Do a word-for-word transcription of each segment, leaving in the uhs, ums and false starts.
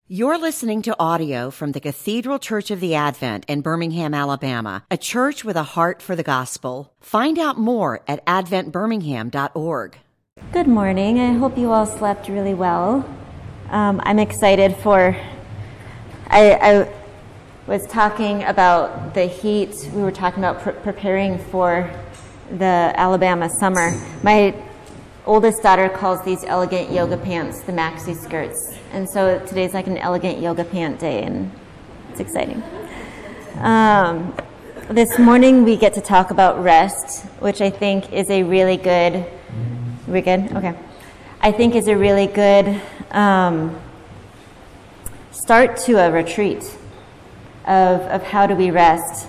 You're listening to audio from the Cathedral Church of the Advent in Birmingham, Alabama, a church with a heart for the gospel. Find out more at advent birmingham dot org. Good morning. I hope you all slept really well. Um, I'm excited for... I, I was talking about the heat. We were talking about pre- preparing for the Alabama summer. My oldest daughter calls these elegant yoga pants the maxi skirts. And so today's like an elegant yoga pant day, and it's exciting. Um, this morning we get to talk about rest, which I think is a really good... Are we good? Okay. I think is a really good um, start to a retreat of, of how do we rest.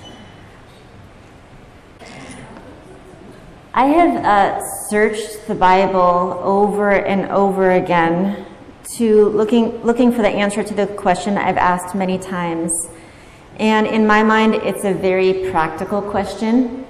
I have uh, searched the Bible over and over again to looking looking for the answer to the question I've asked many times. And in my mind, it's a very practical question.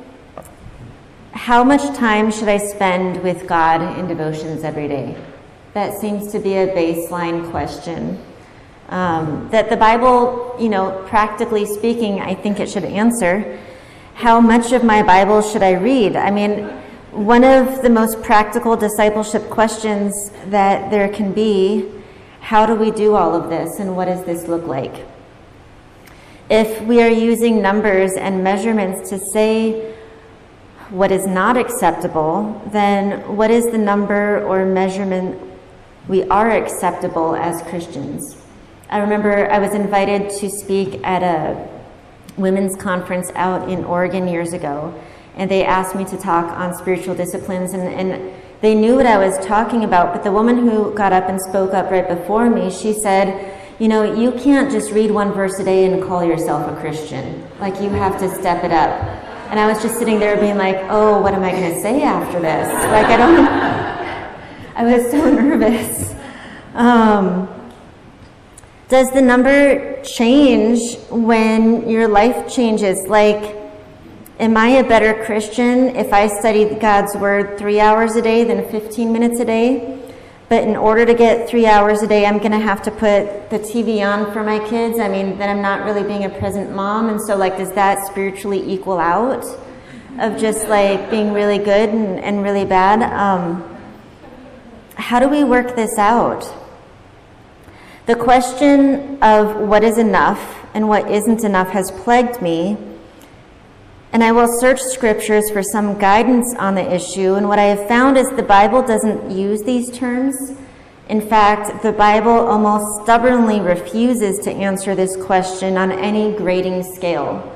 How much time should I spend with God in devotions every day? That seems to be a baseline question. Um, that the Bible, you know, practically speaking, I think it should answer. How much of my Bible should I read? I mean, one of the most practical discipleship questions that there can be, how do we do all of this and what does this look like? If we are using numbers and measurements to say what is not acceptable, then what is the number or measurement we are acceptable as Christians? I remember I was invited to speak at a women's conference out in Oregon years ago, and they asked me to talk on spiritual disciplines, and, and they knew what I was talking about, but the woman who got up and spoke up right before me, she said, you know, you can't just read one verse a day and call yourself a Christian. Like, you have to step it up. And I was just sitting there being like, oh, what am I going to say after this? Like, I don't I was so nervous. Um, does the number change when your life changes? Like, am I a better Christian if I study God's Word three hours a day than fifteen minutes a day? But in order to get three hours a day, I'm going to have to put the T V on for my kids. I mean, then I'm not really being a present mom. And so, like, does that spiritually equal out of just, like, being really good and, and really bad? Um, how do we work this out? The question of what is enough and what isn't enough has plagued me. And I will search scriptures for some guidance on the issue. And what I have found is the Bible doesn't use these terms. In fact, the Bible almost stubbornly refuses to answer this question on any grading scale.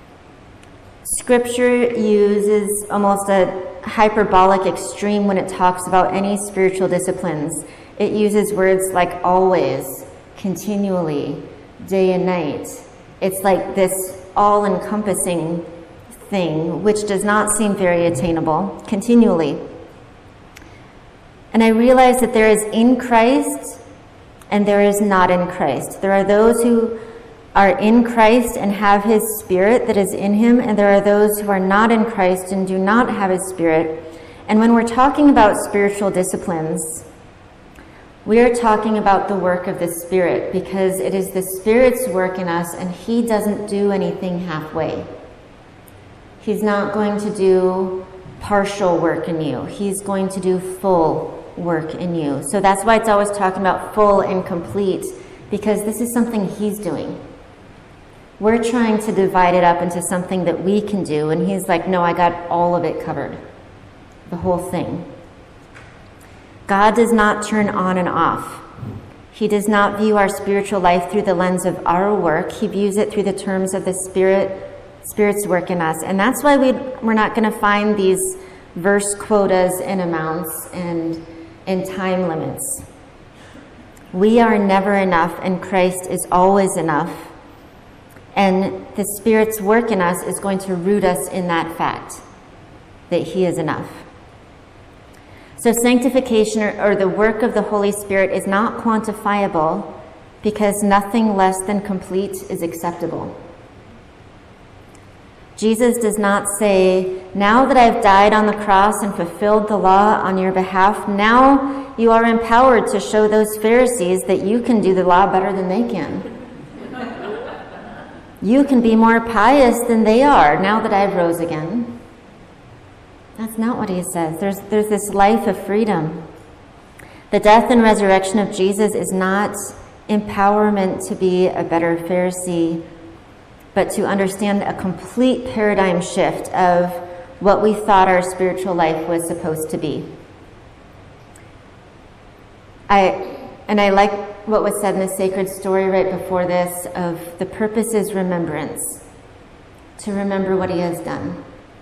Scripture uses almost a hyperbolic extreme when it talks about any spiritual disciplines. It uses words like always, continually, day and night. It's like this all-encompassing thing, which does not seem very attainable, continually. And I realize that there is in Christ and there is not in Christ. There are those who are in Christ and have his Spirit that is in him, and there are those who are not in Christ and do not have his Spirit. And when we're talking about spiritual disciplines, we are talking about the work of the Spirit, because it is the Spirit's work in us, and he doesn't do anything halfway. He's not going to do partial work in you. He's going to do full work in you. So that's why it's always talking about full and complete, because this is something he's doing. We're trying to divide it up into something that we can do, and he's like, no, I got all of it covered. The whole thing. God does not turn on and off. He does not view our spiritual life through the lens of our work. He views it through the terms of the Spirit Spirit's work in us. And that's why we, we're not going to find these verse quotas and amounts and, and time limits. We are never enough, and Christ is always enough. And the Spirit's work in us is going to root us in that fact, that he is enough. So sanctification, or, or the work of the Holy Spirit, is not quantifiable, because nothing less than complete is acceptable. Jesus does not say, now that I've died on the cross and fulfilled the law on your behalf, now you are empowered to show those Pharisees that you can do the law better than they can. You can be more pious than they are now that I've rose again. That's not what he says. There's, there's this life of freedom. The death and resurrection of Jesus is not empowerment to be a better Pharisee, but to understand a complete paradigm shift of what we thought our spiritual life was supposed to be. I and I like what was said in the sacred story right before this of the purpose is remembrance, to remember what he has done.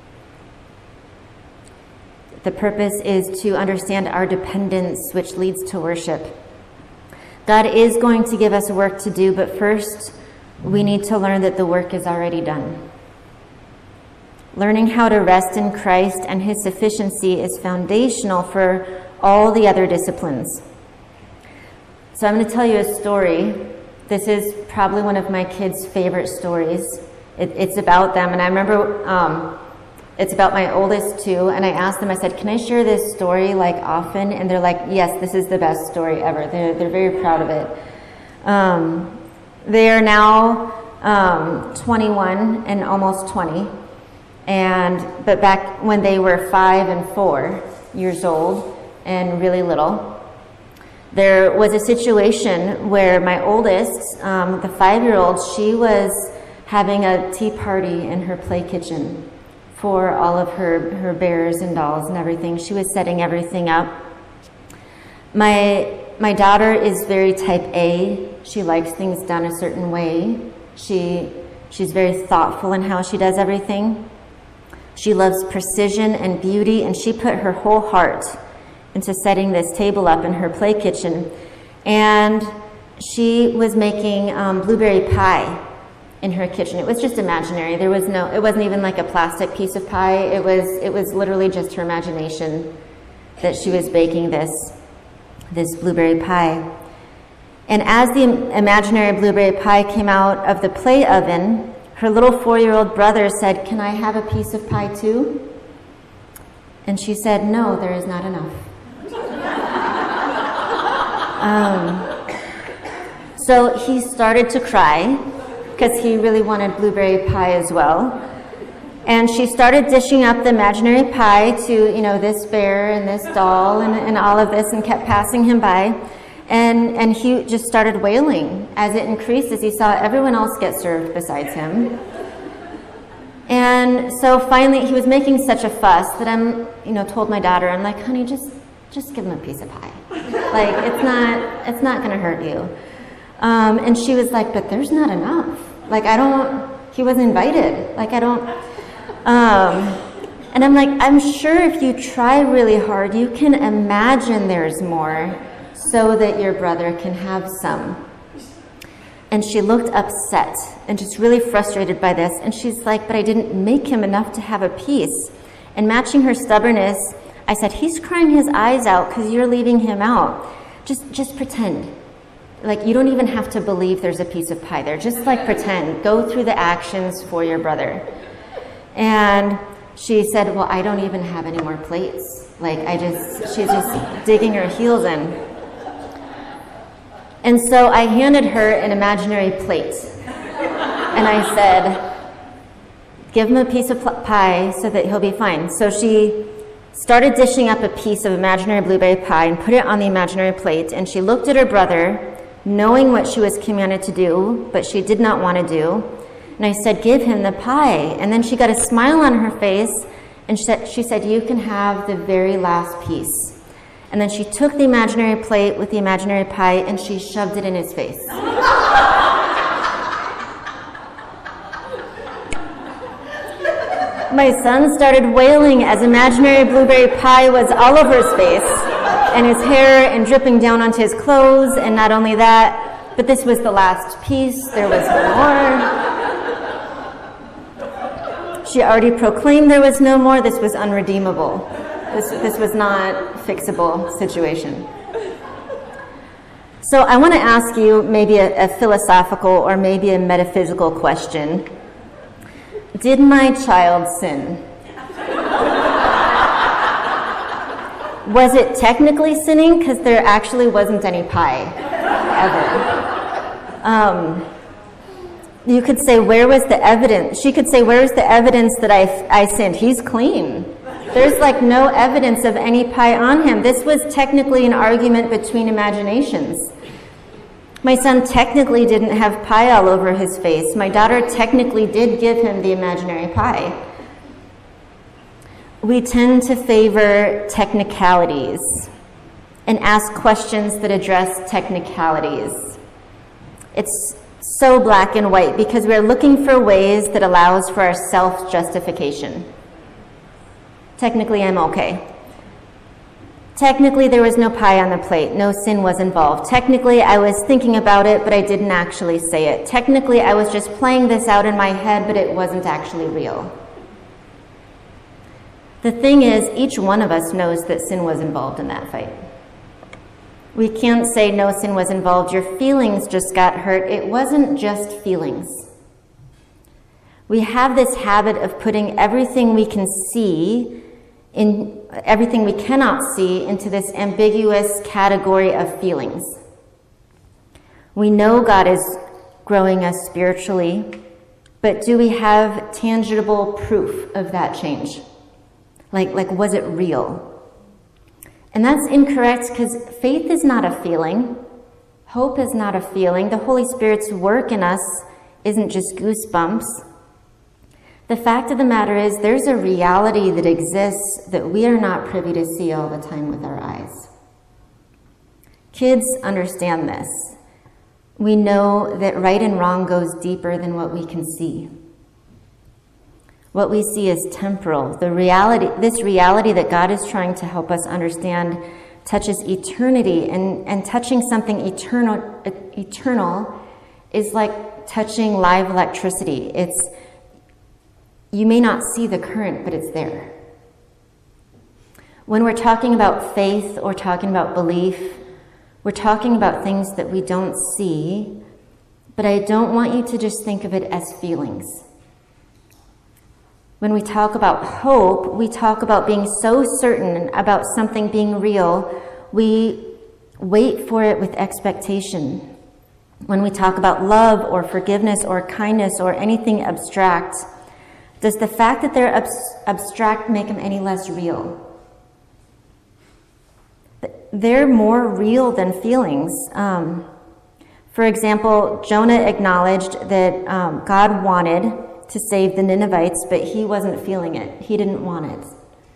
The purpose is to understand our dependence, which leads to worship. God is going to give us work to do, but first we need to learn that the work is already done. Learning how to rest in Christ and his sufficiency is foundational for all the other disciplines. So I'm going to tell you a story. This is probably one of my kids' favorite stories. It, it's about them, and I remember um, it's about my oldest two, and I asked them, I said, can I share this story like often? And they're like, yes, this is the best story ever. They're, they're very proud of it. Um, they are now um, twenty-one and almost twenty, and but back when they were five and four years old and really little, there was a situation where my oldest, um, the five-year-old, she was having a tea party in her play kitchen for all of her, her bears and dolls and everything. She was setting everything up. My, my daughter is very type A. She likes things done a certain way. She, she's very thoughtful in how she does everything. She loves precision and beauty, and she put her whole heart into setting this table up in her play kitchen. And she was making um, blueberry pie in her kitchen. It was just imaginary. There was no, it wasn't even like a plastic piece of pie. It was, it was literally just her imagination that she was baking this, this blueberry pie. And as the imaginary blueberry pie came out of the play oven, her little four-year-old brother said, can I have a piece of pie too? And she said, no, there is not enough. um, so he started to cry because he really wanted blueberry pie as well. And she started dishing up the imaginary pie to, you know, this bear and this doll and, and all of this, and kept passing him by. And, and he just started wailing. As it increased, as he saw everyone else get served besides him. And so finally, he was making such a fuss that I'm, you know, told my daughter, I'm like, honey, just, just give him a piece of pie. Like, it's not, it's not going to hurt you. Um, and she was like, but there's not enough. Like, I don't, he was invited. Like, I don't, um, and I'm like, I'm sure if you try really hard, you can imagine there's more so that your brother can have some. And she looked upset and just really frustrated by this. And she's like, but I didn't make him enough to have a piece. And matching her stubbornness, I said, he's crying his eyes out because you're leaving him out. Just, just pretend. Like, you don't even have to believe there's a piece of pie there. Just like pretend. Go through the actions for your brother. And she said, well, I don't even have any more plates. Like, I just, she's just digging her heels in. And so I handed her an imaginary plate. And I said, give him a piece of pie so that he'll be fine. So she started dishing up a piece of imaginary blueberry pie and put it on the imaginary plate. And she looked at her brother, knowing what she was commanded to do, but she did not want to do. And I said, give him the pie. And then she got a smile on her face, and she said, she said, you can have the very last piece. And then she took the imaginary plate with the imaginary pie, and she shoved it in his face. My son started wailing as imaginary blueberry pie was all over his face, and his hair, and dripping down onto his clothes. And not only that, but this was the last piece. There was more. She already proclaimed there was no more. This was unredeemable. This, this was not a fixable situation. So I want to ask you maybe a, a philosophical or maybe a metaphysical question. Did my child sin? Was it technically sinning? Because there actually wasn't any pie, ever. Um, you could say, where was the evidence? She could say, where's the evidence that I, I sinned? He's clean. There's like no evidence of any pie on him. This was technically an argument between imaginations. My son technically didn't have pie all over his face. My daughter technically did give him the imaginary pie. We tend to favor technicalities and ask questions that address technicalities. It's so black and white because we're looking for ways that allows for our self-justification. Technically, I'm okay. Technically, there was no pie on the plate. No sin was involved. Technically, I was thinking about it, but I didn't actually say it. Technically, I was just playing this out in my head, but it wasn't actually real. The thing is, each one of us knows that sin was involved in that fight. We can't say no sin was involved. Your feelings just got hurt. It wasn't just feelings. We have this habit of putting everything we can see, in everything we cannot see, into this ambiguous category of feelings. We know God is growing us spiritually, but do we have tangible proof of that change? Like, like, was it real? And that's incorrect because faith is not a feeling. Hope is not a feeling. The Holy Spirit's work in us isn't just goosebumps. The fact of the matter is there's a reality that exists that we are not privy to see all the time with our eyes. Kids understand this. We know that right and wrong goes deeper than what we can see. What we see is temporal. The reality, this reality that God is trying to help us understand touches eternity, and, and touching something eternal, eternal is like touching live electricity. It's, you may not see the current, but it's there. When we're talking about faith or talking about belief, we're talking about things that we don't see, but I don't want you to just think of it as feelings. When we talk about hope, we talk about being so certain about something being real, we wait for it with expectation. When we talk about love or forgiveness or kindness or anything abstract, does the fact that they're abs- abstract make them any less real? They're more real than feelings. Um, for example, Jonah acknowledged that um, God wanted to save the Ninevites, but he wasn't feeling it. He didn't want it.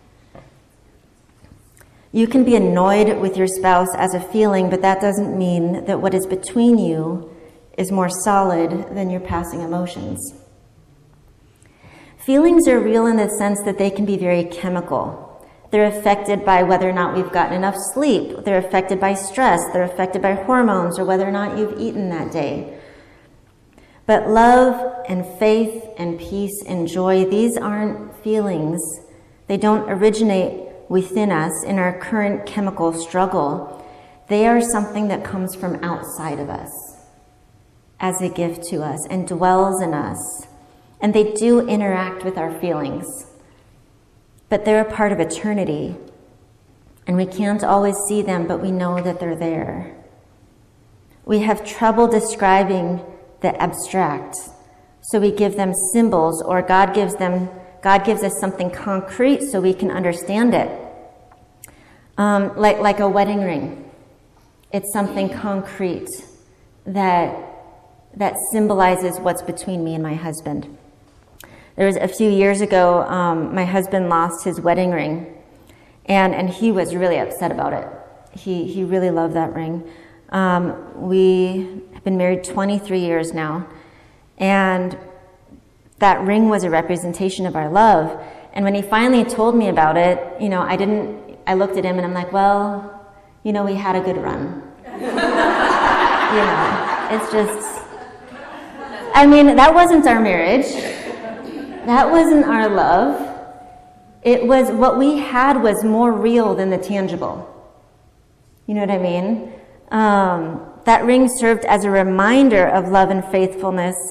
You can be annoyed with your spouse as a feeling, but that doesn't mean that what is between you is more solid than your passing emotions. Feelings are real in the sense that they can be very chemical. They're affected by whether or not we've gotten enough sleep. They're affected by stress. They're affected by hormones or whether or not you've eaten that day. But love and faith and peace and joy, these aren't feelings. They don't originate within us in our current chemical struggle. They are something that comes from outside of us as a gift to us and dwells in us. And they do interact with our feelings. But they're a part of eternity. And we can't always see them, but we know that they're there. We have trouble describing the abstract, so we give them symbols, or God gives them, God gives us something concrete so we can understand it. Um, like, like a wedding ring. It's something concrete that, that symbolizes what's between me and my husband. There was a few years ago, um, my husband lost his wedding ring, and, and he was really upset about it. He, he really loved that ring. Um, we have been married twenty-three years now, and that ring was a representation of our love. And when he finally told me about it, you know, I didn't, I looked at him and I'm like, well, you know, we had a good run. You know, it's just, I mean, that wasn't our marriage. That wasn't our love. It was, what we had was more real than the tangible. You know what I mean? Um, that ring served as a reminder of love and faithfulness,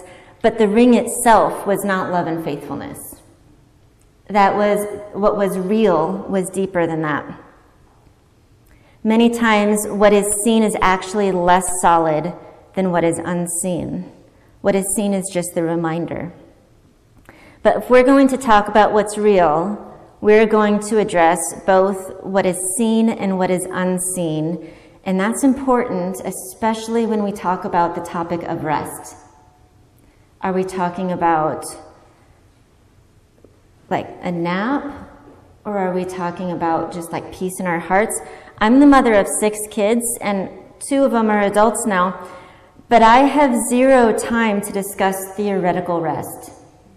But the ring itself was not love and faithfulness. That was what was real was deeper than that. Many times what is seen is actually less solid than what is unseen. What is seen is just the reminder. But if we're going to talk about what's real, we're going to address both what is seen and what is unseen. And that's important, especially when we talk about the topic of rest. Are we talking about like a nap? Or are we talking about just like peace in our hearts? I'm the mother of six kids, and two of them are adults now. But I have zero time to discuss theoretical rest.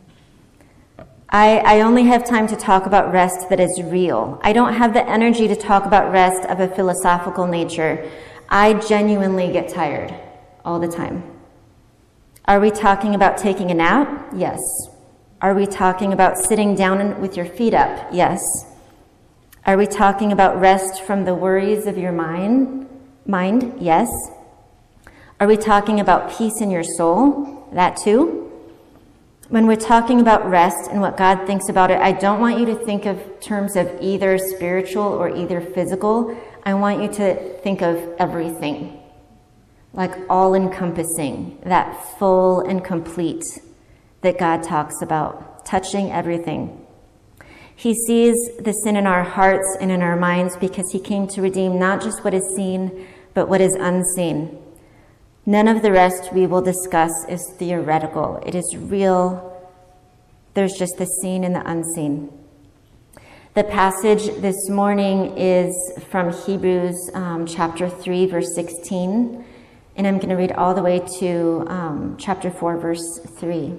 I, I only have time to talk about rest that is real. I don't have the energy to talk about rest of a philosophical nature. I genuinely get tired all the time. Are we talking about taking a nap? Yes. Are we talking about sitting down with your feet up? Yes. Are we talking about rest from the worries of your mind? Mind? Yes. Are we talking about peace in your soul? That too. When we're talking about rest and what God thinks about it, I don't want you to think of terms of either spiritual or either physical. I want you to think of everything, like all-encompassing, that full and complete that God talks about, touching everything. He sees the sin in our hearts and in our minds because he came to redeem not just what is seen, but what is unseen. None of the rest we will discuss is theoretical. It is real. There's just the seen and the unseen. The passage this morning is from Hebrews um, chapter three, verse sixteen. And I'm going to read all the way to um, chapter four, verse three.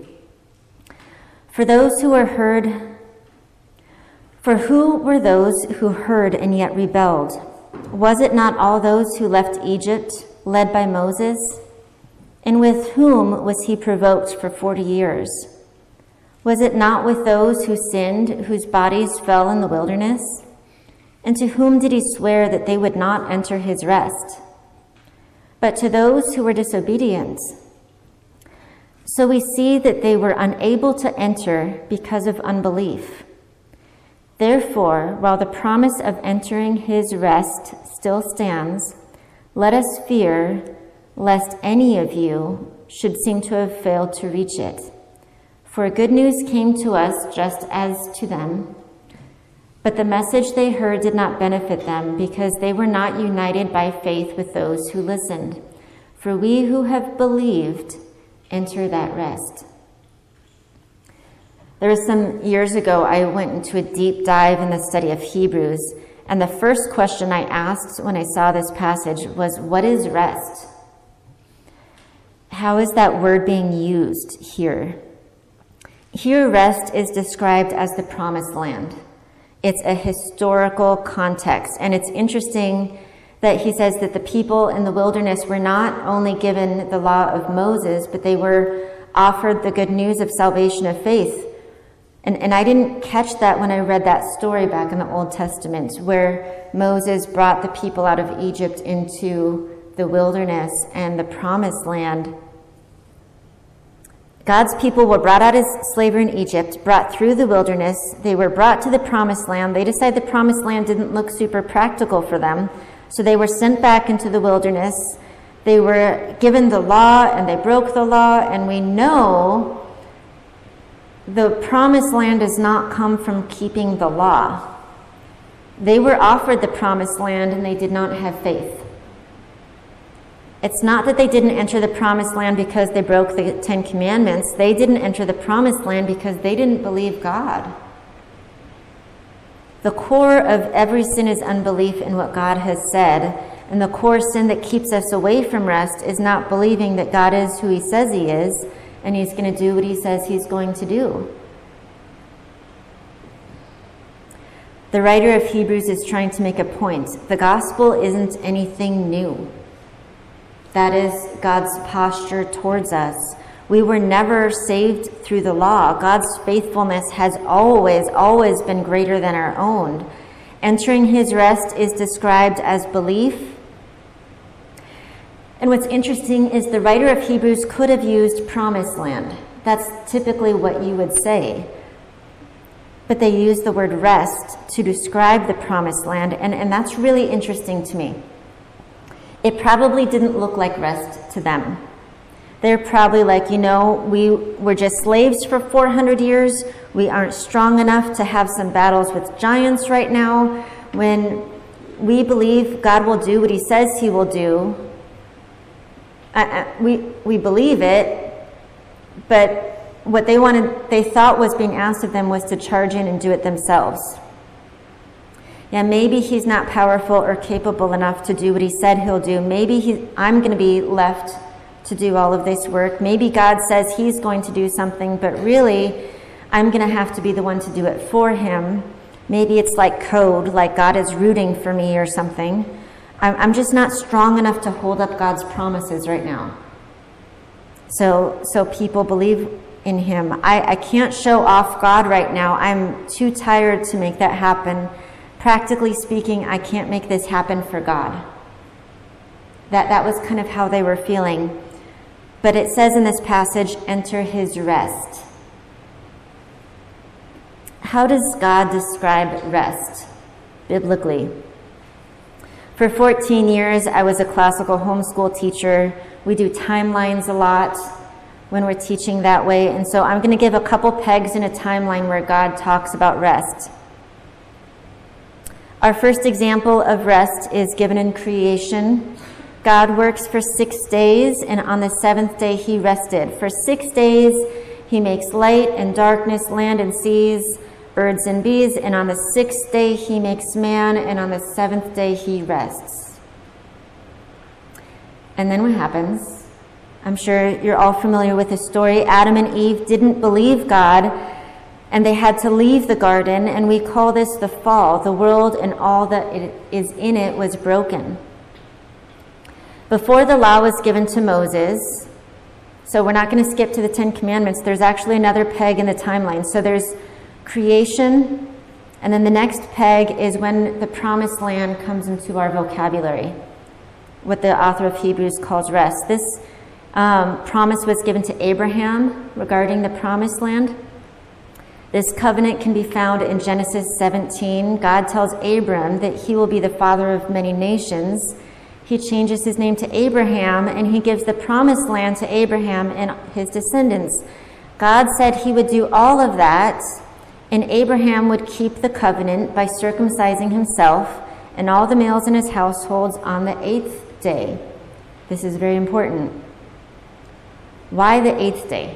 For those who were heard, for who were those who heard and yet rebelled? Was it not all those who left Egypt, led by Moses? And with whom was he provoked for forty years? Was it not with those who sinned, whose bodies fell in the wilderness? And to whom did he swear that they would not enter his rest? But to those who were disobedient. So we see that they were unable to enter because of unbelief. Therefore, while the promise of entering his rest still stands, let us fear lest any of you should seem to have failed to reach it. For good news came to us just as to them, but the message they heard did not benefit them because they were not united by faith with those who listened. For we who have believed enter that rest. There was some years ago, I went into a deep dive in the study of Hebrews, and the first question I asked when I saw this passage was, what is rest? How is that word being used here? Here, rest is described as the promised land. It's a historical context, and it's interesting that he says that the people in the wilderness were not only given the law of Moses, but they were offered the good news of salvation of faith. And, and I didn't catch that when I read that story back in the Old Testament, where Moses brought the people out of Egypt into the wilderness and the promised land. God's people were brought out of slavery in Egypt, brought through the wilderness. They were brought to the promised land. They decided the promised land didn't look super practical for them, so they were sent back into the wilderness. They were given the law, and they broke the law, and we know the promised land does not come from keeping the law. They were offered the promised land, and they did not have faith. It's not that they didn't enter the promised land because they broke the Ten Commandments. They didn't enter the promised land because they didn't believe God. The core of every sin is unbelief in what God has said. And the core sin that keeps us away from rest is not believing that God is who he says he is, and he's going to do what he says he's going to do. The writer of Hebrews is trying to make a point. The gospel isn't anything new. That is God's posture towards us. We were never saved through the law. God's faithfulness has always, always been greater than our own. Entering his rest is described as belief. And what's interesting is the writer of Hebrews could have used promised land. That's typically what you would say. But they use the word rest to describe the promised land, and, and that's really interesting to me. It probably didn't look like rest to them. They're probably like, you know, we were just slaves for four hundred years. We aren't strong enough to have some battles with giants right now. When we believe God will do what he says he will do, uh, we, we believe it, but what they wanted, they thought was being asked of them was to charge in and do it themselves. Yeah, maybe he's not powerful or capable enough to do what he said he'll do. Maybe he, I'm going to be left to do all of this work. Maybe God says he's going to do something, but really, I'm going to have to be the one to do it for him. Maybe it's like code, like God is rooting for me or something. I'm, I'm just not strong enough to hold up God's promises right now. So, so people believe in him. I, I can't show off God right now. I'm too tired to make that happen. Practically speaking, I can't make this happen for God. That, that was kind of how they were feeling. But it says in this passage, enter his rest. How does God describe rest biblically? For fourteen years, I was a classical homeschool teacher. We do timelines a lot when we're teaching that way. And so I'm going to give a couple pegs in a timeline where God talks about rest. Our first example of rest is given in creation. God works for six days, and on the seventh day he rested. For six days he makes light and darkness, land and seas, birds and bees, and on the sixth day he makes man, and on the seventh day he rests. And then what happens? I'm sure you're all familiar with the story. Adam and Eve didn't believe God, and they had to leave the garden, and we call this the fall. The world and all that it is in it was broken. Before the law was given to Moses, so we're not going to skip to the Ten Commandments, there's actually another peg in the timeline. So there's creation, and then the next peg is when the promised land comes into our vocabulary, what the author of Hebrews calls rest. This um, promise was given to Abraham regarding the promised land. This covenant can be found in Genesis seventeen. God tells Abram that he will be the father of many nations. He changes his name to Abraham, and he gives the promised land to Abraham and his descendants. God said he would do all of that, and Abraham would keep the covenant by circumcising himself and all the males in his households on the eighth day. This is very important. Why the eighth day?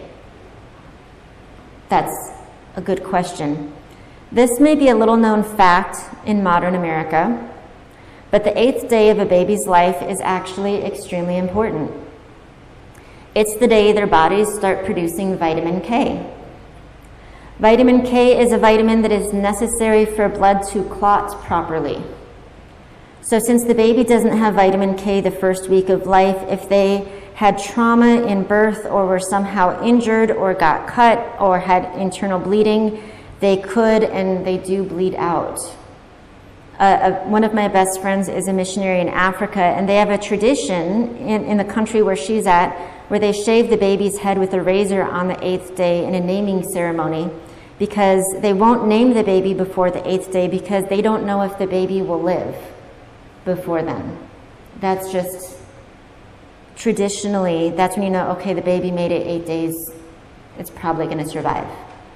That's a good question. This may be a little known fact in modern America, but the eighth day of a baby's life is actually extremely important. It's the day their bodies start producing vitamin K. Vitamin K is a vitamin that is necessary for blood to clot properly. So since the baby doesn't have vitamin K the first week of life, if they had trauma in birth or were somehow injured or got cut or had internal bleeding, they could and they do bleed out. Uh, uh, one of my best friends is a missionary in Africa, and they have a tradition in, in the country where she's at where they shave the baby's head with a razor on the eighth day in a naming ceremony, because they won't name the baby before the eighth day because they don't know if the baby will live before then. That's just traditionally, that's when you know, okay, the baby made it eight days, it's probably going to survive.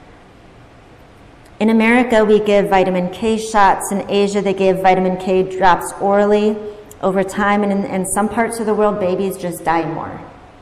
In America, we give vitamin K shots. In Asia, they give vitamin K drops orally over time, and in, in some parts of the world, babies just die more.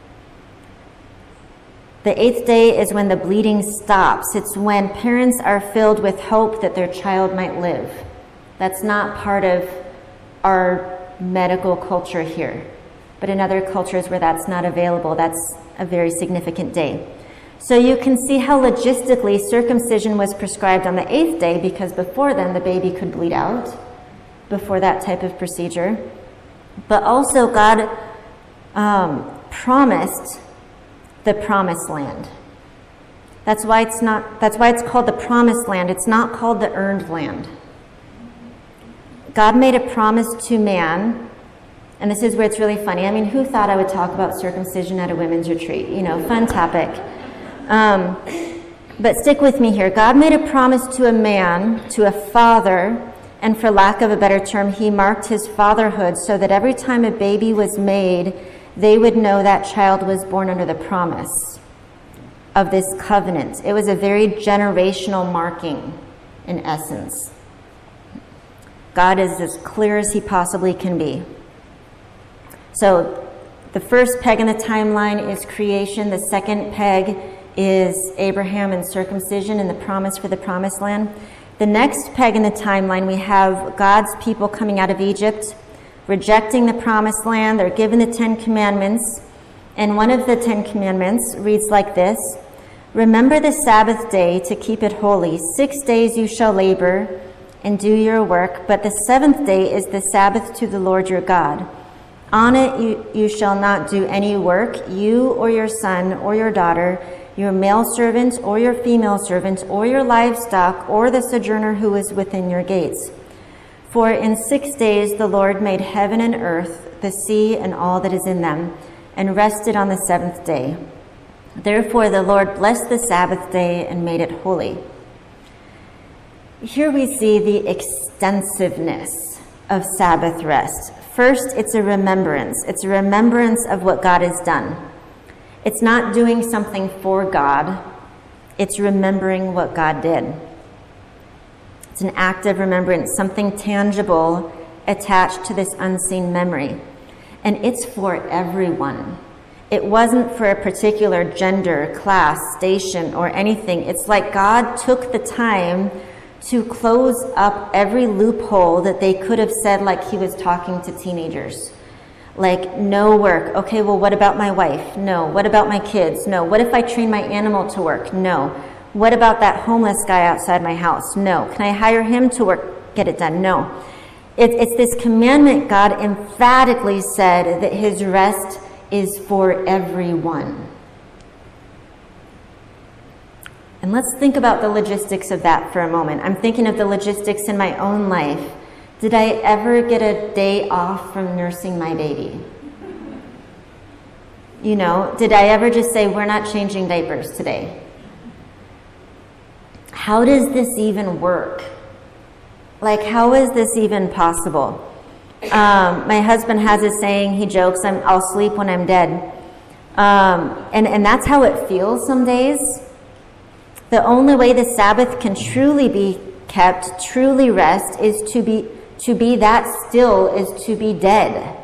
The eighth day is when the bleeding stops. It's when parents are filled with hope that their child might live. That's not part of our medical culture here. But in other cultures where that's not available, that's a very significant day. So you can see how logistically circumcision was prescribed on the eighth day, because before then the baby could bleed out before that type of procedure. But also God um, promised the promised land. That's why it's not, that's why it's called the promised land. It's not called the earned land. God made a promise to man, and this is where it's really funny. I mean, who thought I would talk about circumcision at a women's retreat? You know, fun topic. Um, but stick with me here. God made a promise to a man, to a father, and for lack of a better term, he marked his fatherhood so that every time a baby was made, they would know that child was born under the promise of this covenant. It was a very generational marking, in essence. God is as clear as he possibly can be. So the first peg in the timeline is creation. The second peg is Abraham and circumcision and the promise for the promised land. The next peg in the timeline, we have God's people coming out of Egypt, rejecting the promised land. They're given the Ten Commandments. And one of the Ten Commandments reads like this: "Remember the Sabbath day to keep it holy. Six days you shall labor and do your work, but the seventh day is the Sabbath to the Lord your God. On it you, you shall not do any work, you or your son or your daughter, your male servant or your female servant, or your livestock, or the sojourner who is within your gates. For in six days the Lord made heaven and earth, the sea and all that is in them, and rested on the seventh day. Therefore the Lord blessed the Sabbath day and made it holy." Here we see the extensiveness of Sabbath rest. First, it's a remembrance. It's a remembrance of what God has done. It's not doing something for God. It's remembering what God did. It's an act of remembrance, something tangible attached to this unseen memory. And it's for everyone. It wasn't for a particular gender, class, station, or anything. It's like God took the time to close up every loophole that they could have said, like he was talking to teenagers. Like, no work. Okay, well, what about my wife? No. What about my kids? No. What if I train my animal to work? No. What about that homeless guy outside my house? No. Can I hire him to work, get it done? No. It, it's this commandment God emphatically said that his rest is for everyone. And let's think about the logistics of that for a moment. I'm thinking of the logistics in my own life. Did I ever get a day off from nursing my baby? You know, did I ever just say, we're not changing diapers today? How does this even work? Like, how is this even possible? Um, my husband has a saying, he jokes, I'm, I'll sleep when I'm dead. Um, and, and that's how it feels some days. The only way the Sabbath can truly be kept, truly rest, is to be to be that still, is to be dead.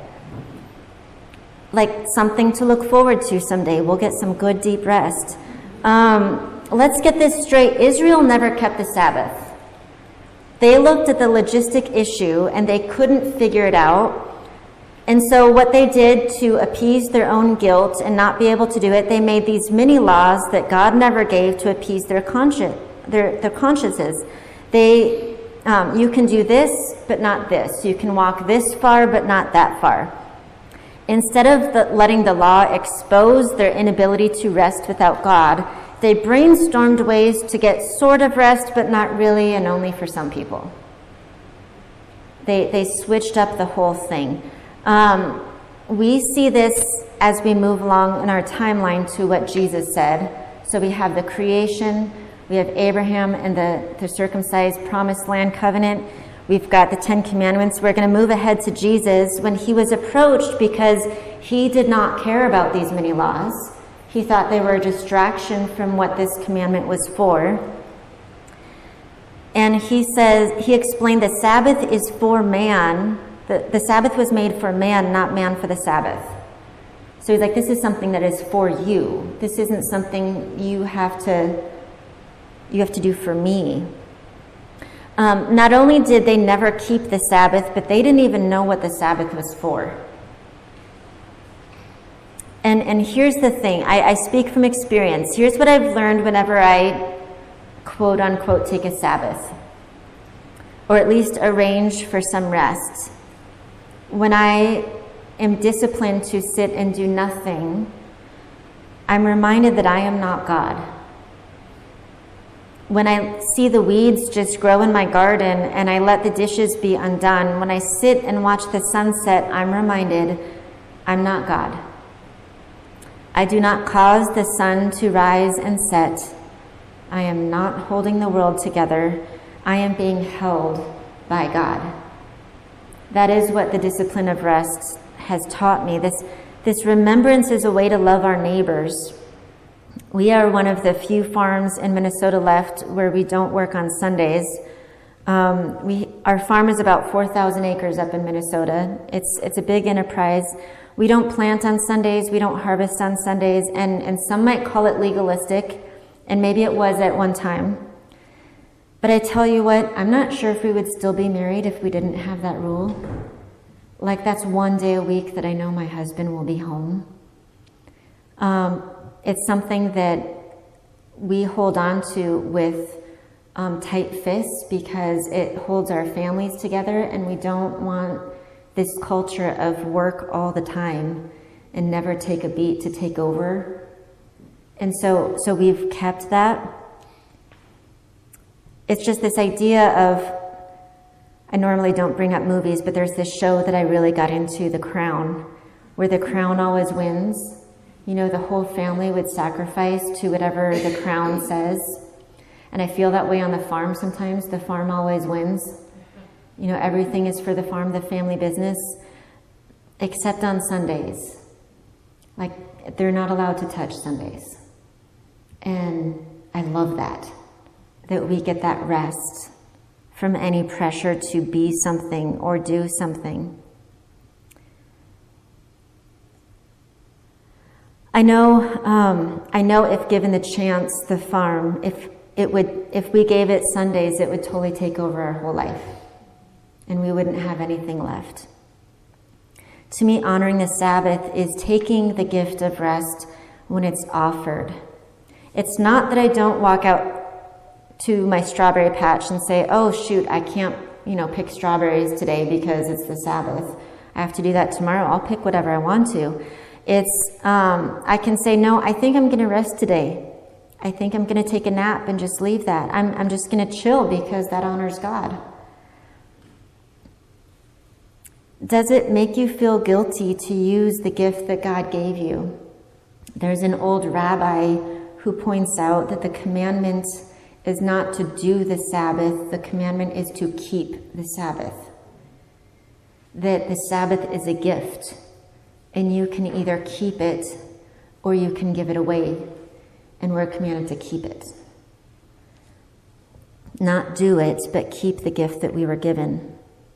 Like something to look forward to someday. We'll get some good deep rest. Um, let's get this straight. Israel never kept the Sabbath. They looked at the logistic issue and they couldn't figure it out. And so what they did to appease their own guilt and not be able to do it, they made these mini laws that God never gave to appease their conscience, their, their consciences. They, um, you can do this, but not this. You can walk this far, but not that far. Instead of the, letting the law expose their inability to rest without God, they brainstormed ways to get sort of rest, but not really, and only for some people. They, they switched up the whole thing. Um, we see this as we move along in our timeline to what Jesus said. So we have the creation, we have Abraham and the, the circumcised promised land covenant. We've got the Ten Commandments. We're going to move ahead to Jesus when he was approached because he did not care about these many laws. He thought they were a distraction from what this commandment was for. And he says, he explained the Sabbath is for man. The, the Sabbath was made for man, not man for the Sabbath. So he's like, this is something that is for you. This isn't something you have to, you have to do for me. Um, not only did they never keep the Sabbath, but they didn't even know what the Sabbath was for. And, and here's the thing. I, I speak from experience. Here's what I've learned whenever I, quote unquote, take a Sabbath, or at least arrange for some rest. When I am disciplined to sit and do nothing, I'm reminded that I am not God. When I see the weeds just grow in my garden and I let the dishes be undone, when I sit and watch the sunset, I'm reminded I'm not God. I I do not cause the sun to rise and set. I am not holding the world together. I am being held by God. That is what the discipline of rest has taught me. This, this remembrance is a way to love our neighbors. We are one of the few farms in Minnesota left where we don't work on Sundays. Um, we, our farm is about four thousand acres up in Minnesota. It's, it's a big enterprise. We don't plant on Sundays. We don't harvest on Sundays. And, and some might call it legalistic, and maybe it was at one time. But I tell you what, I'm not sure if we would still be married if we didn't have that rule. Like, that's one day a week that I know my husband will be home. Um, it's something that we hold on to with um, tight fists because it holds our families together, and we don't want this culture of work all the time and never take a beat to take over. And so, so we've kept that. It's just this idea of, I normally don't bring up movies, but there's this show that I really got into, The Crown, where the crown always wins. You know, the whole family would sacrifice to whatever the crown says. And I feel that way on the farm sometimes. The farm always wins. You know, everything is for the farm, the family business, except on Sundays. Like, they're not allowed to touch Sundays. And I love that, that we get that rest from any pressure to be something or do something. I know, um, I know if given the chance, the farm, if it would, if we gave it Sundays, it would totally take over our whole life, and we wouldn't have anything left. To me, honoring the Sabbath is taking the gift of rest when it's offered. It's not that I don't walk out to my strawberry patch and say, oh, shoot, I can't, you know, pick strawberries today because it's the Sabbath. I have to do that tomorrow. I'll pick whatever I want to. It's, um, I can say, no, I think I'm going to rest today. I think I'm going to take a nap and just leave that. I'm, I'm just going to chill because that honors God. Does it make you feel guilty to use the gift that God gave you? There's an old rabbi who points out that the commandment is not to do the Sabbath. The commandment is to keep the Sabbath. That the Sabbath is a gift, and you can either keep it or you can give it away, and we're commanded to keep it. Not do it, but keep the gift that we were given.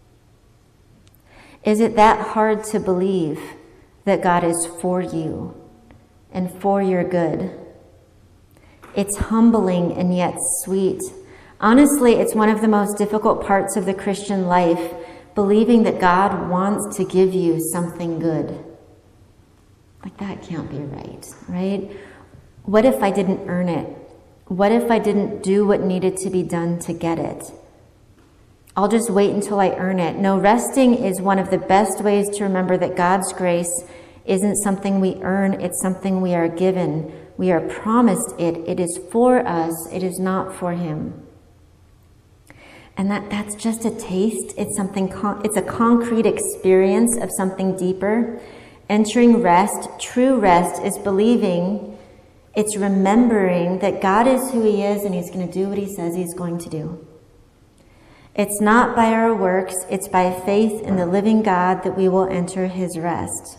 Is it that hard to believe that God is for you and for your good? It's humbling and yet sweet. Honestly, it's one of the most difficult parts of the Christian life, believing that God wants to give you something good. Like, that can't be right, right? What if I didn't earn it? What if I didn't do what needed to be done to get it? I'll just wait until I earn it. No, resting is one of the best ways to remember that God's grace isn't something we earn, it's something we are given. We are promised it. It is for us. It is not for him. And that, that's just a taste. It's something. Con- it's a concrete experience of something deeper. Entering rest, true rest, is believing. It's remembering that God is who he is and he's going to do what he says he's going to do. It's not by our works. It's by faith in the living God that we will enter his rest.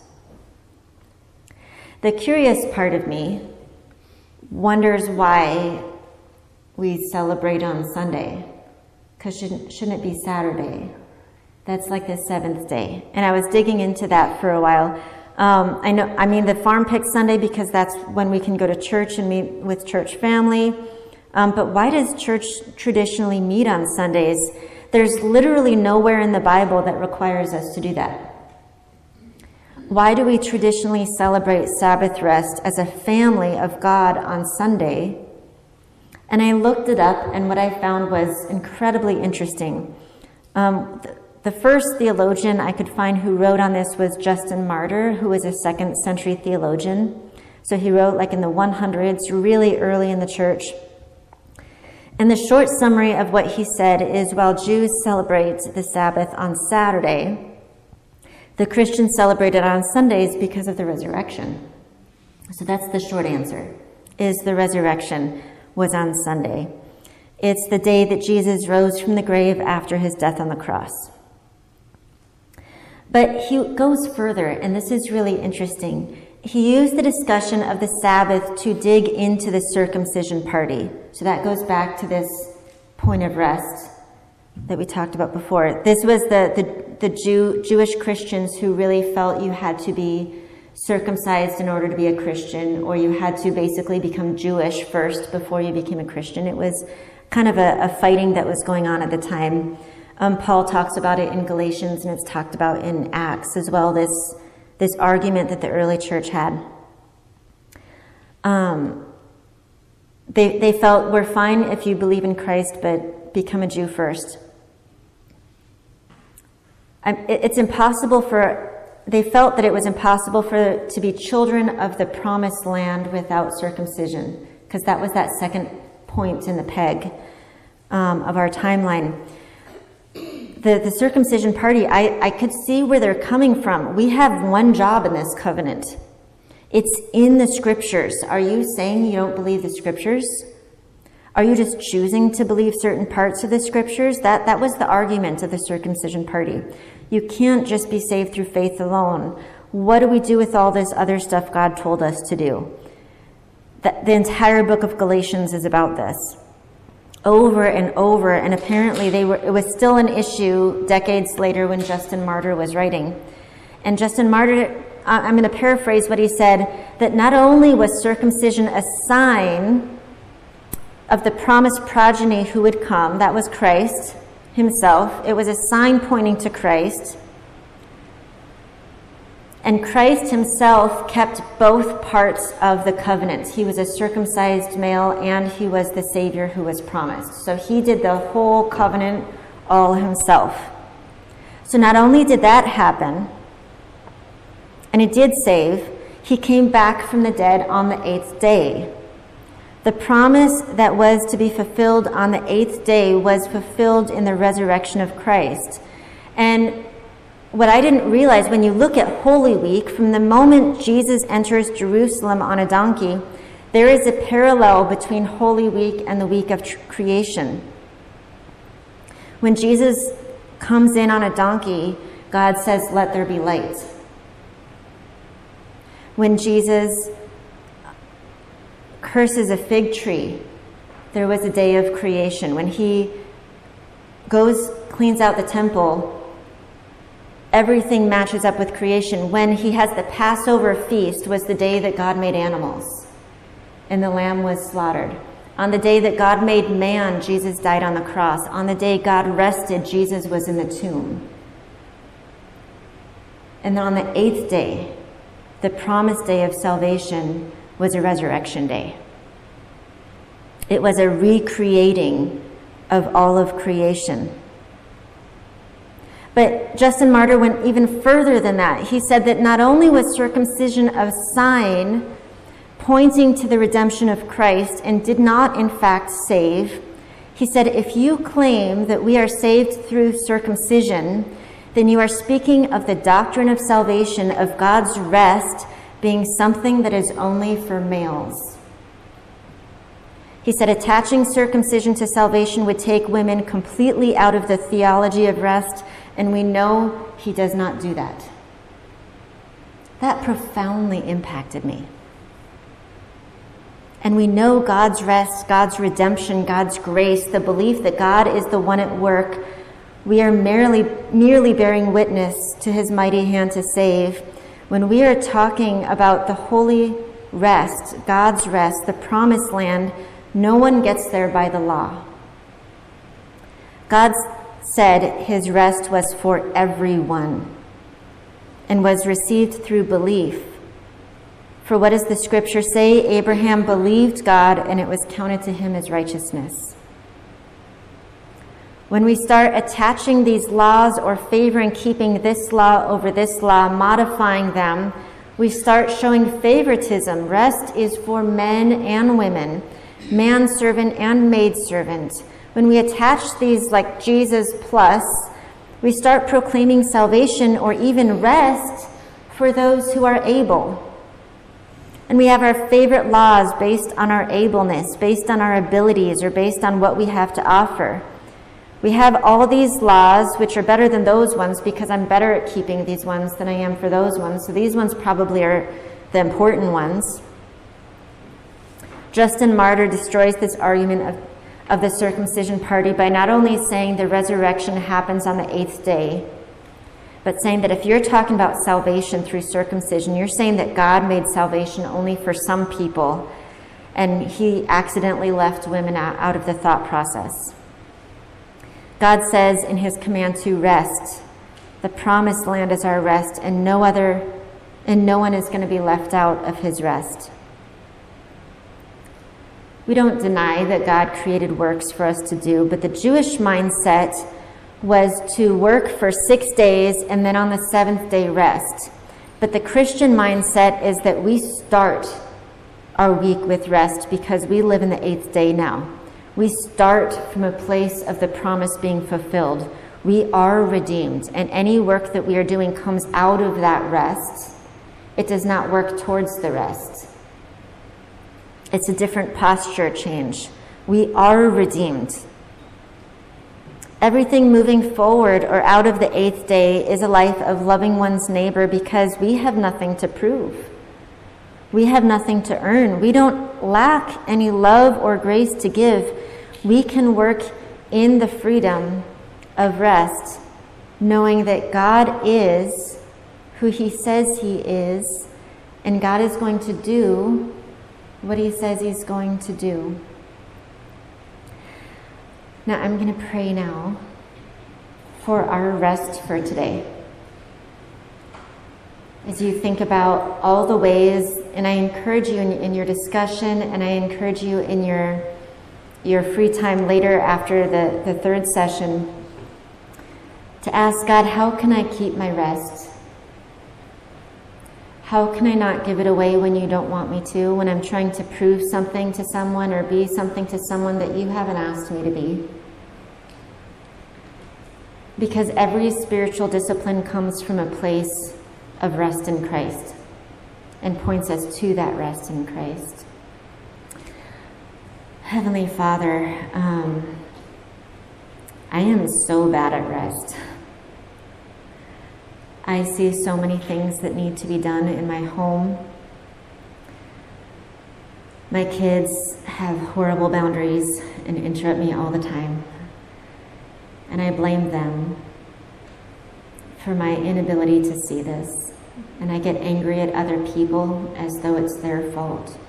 The curious part of me wonders why we celebrate on Sunday, because shouldn't, shouldn't it be Saturday? That's like the seventh day. And I was digging into that for a while. Um, I know, I mean, the farm picks Sunday because that's when we can go to church and meet with church family. Um, but why does church traditionally meet on Sundays? There's literally nowhere in the Bible that requires us to do that. Why do we traditionally celebrate Sabbath rest as a family of God on Sunday? And I looked it up, and what I found was incredibly interesting. Um, th- the first theologian I could find who wrote on this was Justin Martyr, who was a second century theologian. So he wrote like in the hundreds, really early in the church. And the short summary of what he said is, while Jews celebrate the Sabbath on Saturday, the Christians celebrate it on Sundays because of the resurrection. So that's the short answer, is the resurrection was on Sunday. It's the day that Jesus rose from the grave after his death on the cross. But he goes further, and this is really interesting. He used the discussion of the Sabbath to dig into the circumcision party. So that goes back to this point of rest that we talked about before. This was the, the, the Jew, Jewish Christians who really felt you had to be circumcised in order to be a Christian, or you had to basically become Jewish first before you became a Christian. It was kind of a, a fighting that was going on at the time. Um, Paul talks about it in Galatians, and it's talked about in Acts as well, this, this argument that the early church had. Um, they, they felt, we're fine if you believe in Christ, but become a Jew first. Um, it, it's impossible for... They felt that it was impossible for to be children of the promised land without circumcision, because that was that second point in the peg um, of our timeline. The, the circumcision party, I, I could see where they're coming from. We have one job in this covenant. It's in the scriptures. Are you saying you don't believe the scriptures? Are you just choosing to believe certain parts of the scriptures? That, that was the argument of the circumcision party. You can't just be saved through faith alone. What do we do with all this other stuff God told us to do? The, the entire book of Galatians is about this. Over and over, and apparently they were. It was still an issue decades later when Justin Martyr was writing. And Justin Martyr, I'm going to paraphrase what he said, that not only was circumcision a sign of the promised progeny who would come, that was Christ himself. It was a sign pointing to Christ. And Christ himself kept both parts of the covenant. He was a circumcised male, and he was the Savior who was promised. So he did the whole covenant all himself. So not only did that happen, and it did save, he came back from the dead on the eighth day. The promise that was to be fulfilled on the eighth day was fulfilled in the resurrection of Christ. And what I didn't realize, when you look at Holy Week, from the moment Jesus enters Jerusalem on a donkey, there is a parallel between Holy Week and the week of creation. When Jesus comes in on a donkey, God says, "Let there be light." When Jesus curses a fig tree, there was a day of creation. When he goes, cleans out the temple, everything matches up with creation. When he has the Passover feast, was the day that God made animals, and the lamb was slaughtered. On the day that God made man, Jesus died on the cross. On the day God rested, Jesus was in the tomb. And then on the eighth day, the promised day of salvation, was a resurrection day. It was a recreating of all of creation. But Justin Martyr went even further than that. He said that not only was circumcision a sign pointing to the redemption of Christ and did not in fact save, he said, if you claim that we are saved through circumcision, then you are speaking of the doctrine of salvation, of God's rest, being something that is only for males. He said attaching circumcision to salvation would take women completely out of the theology of rest, and we know he does not do that. That profoundly impacted me. And we know God's rest, God's redemption, God's grace, the belief that God is the one at work. We are merely, merely bearing witness to his mighty hand to save. When we are talking about the holy rest, God's rest, the promised land, no one gets there by the law. God said his rest was for everyone and was received through belief. For what does the scripture say? Abraham believed God, and it was counted to him as righteousness. When we start attaching these laws or favoring keeping this law over this law, modifying them, we start showing favoritism. Rest is for men and women, manservant and maidservant. When we attach these like Jesus plus, we start proclaiming salvation or even rest for those who are able. And we have our favorite laws based on our ableness, based on our abilities, or based on what we have to offer. We have all these laws, which are better than those ones because I'm better at keeping these ones than I am for those ones. So these ones probably are the important ones. Justin Martyr destroys this argument of, of the circumcision party by not only saying the resurrection happens on the eighth day, but saying that if you're talking about salvation through circumcision, you're saying that God made salvation only for some people, and he accidentally left women out, out of the thought process. God says in his command to rest, the promised land is our rest, and no other, and no one is going to be left out of his rest. We don't deny that God created works for us to do, but the Jewish mindset was to work for six days and then on the seventh day rest. But the Christian mindset is that we start our week with rest because we live in the eighth day now. We start from a place of the promise being fulfilled. We are redeemed, and any work that we are doing comes out of that rest. It does not work towards the rest. It's a different posture change. We are redeemed. Everything moving forward or out of the eighth day is a life of loving one's neighbor because we have nothing to prove. We have nothing to earn. We don't lack any love or grace to give. We can work in the freedom of rest, knowing that God is who he says he is, and God is going to do what he says he's going to do. Now, I'm going to pray now for our rest for today. As you think about all the ways, and I encourage you in, in your discussion, and I encourage you in your, your free time later after the, the third session, to ask God, how can I keep my rest? How can I not give it away when you don't want me to, when I'm trying to prove something to someone or be something to someone that you haven't asked me to be? Because every spiritual discipline comes from a place of rest in Christ and points us to that rest in Christ. Heavenly Father, um, I am so bad at rest. I see so many things that need to be done in my home. My kids have horrible boundaries and interrupt me all the time. And I blame them for my inability to see this. And I get angry at other people as though it's their fault.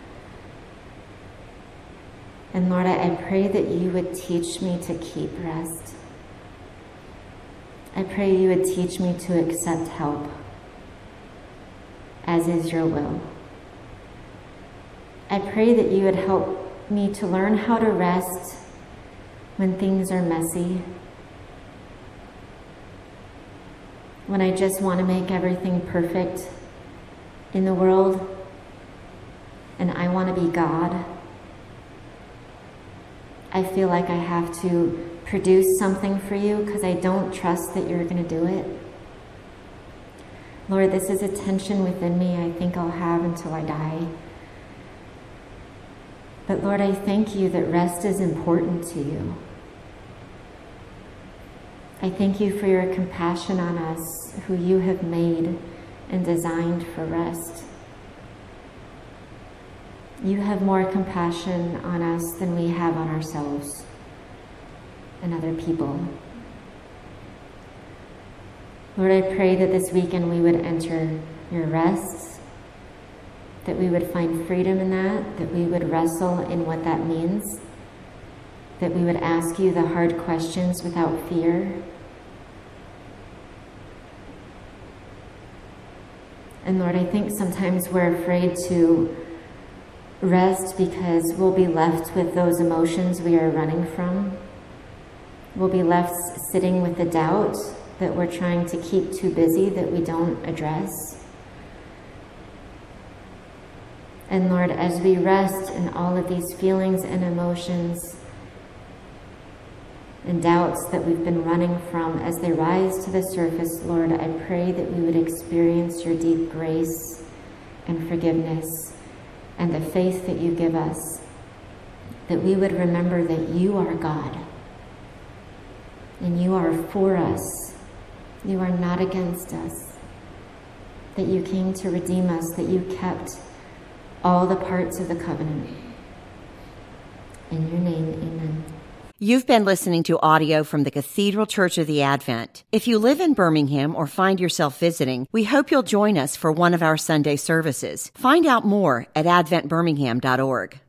And Lord, I pray that you would teach me to keep rest. I pray you would teach me to accept help, as is your will. I pray that you would help me to learn how to rest when things are messy, when I just want to make everything perfect in the world, and I want to be God. I feel like I have to produce something for you because I don't trust that you're going to do it. Lord, this is a tension within me I think I'll have until I die. But Lord, I thank you that rest is important to you. I thank you for your compassion on us, who you have made and designed for rest. You have more compassion on us than we have on ourselves and other people. Lord, I pray that this weekend we would enter your rest, that we would find freedom in that, that we would wrestle in what that means, that we would ask you the hard questions without fear. And Lord, I think sometimes we're afraid to rest because we'll be left with those emotions we are running from. We'll be left sitting with the doubt that we're trying to keep too busy that we don't address. And Lord, as we rest in all of these feelings and emotions and doubts that we've been running from, as they rise to the surface, Lord, I pray that we would experience your deep grace and forgiveness, and the faith that you give us, that we would remember that you are God and you are for us. You are not against us, that you came to redeem us, that you kept all the parts of the covenant. In your name, amen. You've been listening to audio from the Cathedral Church of the Advent. If you live in Birmingham or find yourself visiting, we hope you'll join us for one of our Sunday services. Find out more at advent birmingham dot org.